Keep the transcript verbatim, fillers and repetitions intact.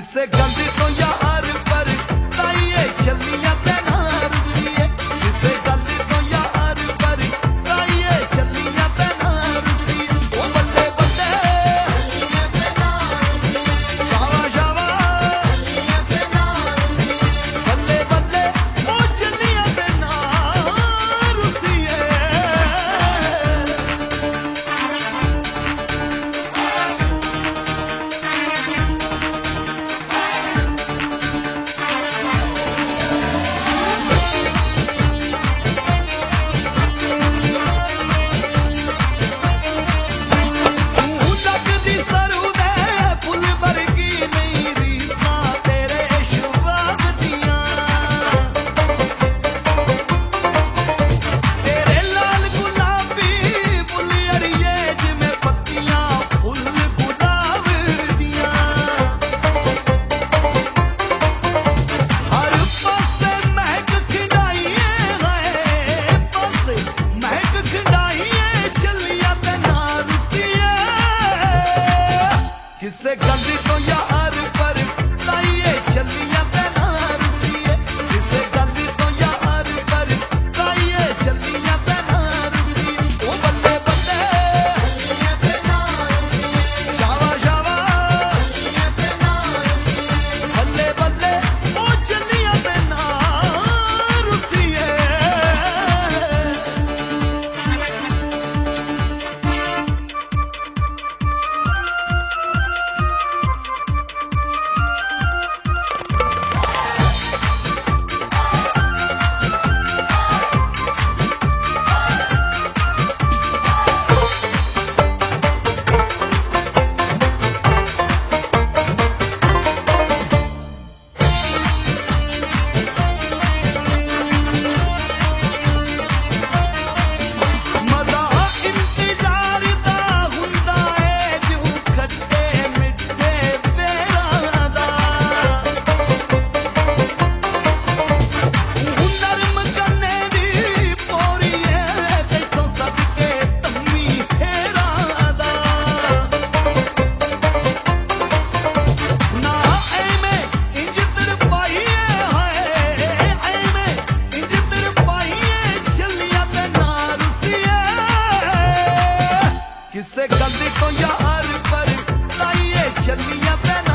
किसे गंदी तो यार पर ताइये चलिया तेना रुसिए किसे गंदी तो यार पर ताइये चलिया तेना रुसिए ओ बल्ले बल्ले शावा शावा बल्ले बल्ले ओ चलिया तेना रुसिए किसे गंदी तो यार पर ताइये चलिया तेना रुसिए किसे गंदी तो यार पर ताइये चलिया तेना रुसिए ओ बल्ले बल्ले शावा शावा बल्ले बल्ले ओ चलिया तेना रुसिए किसे गंदी तो यार पर ताइये चलिया तेना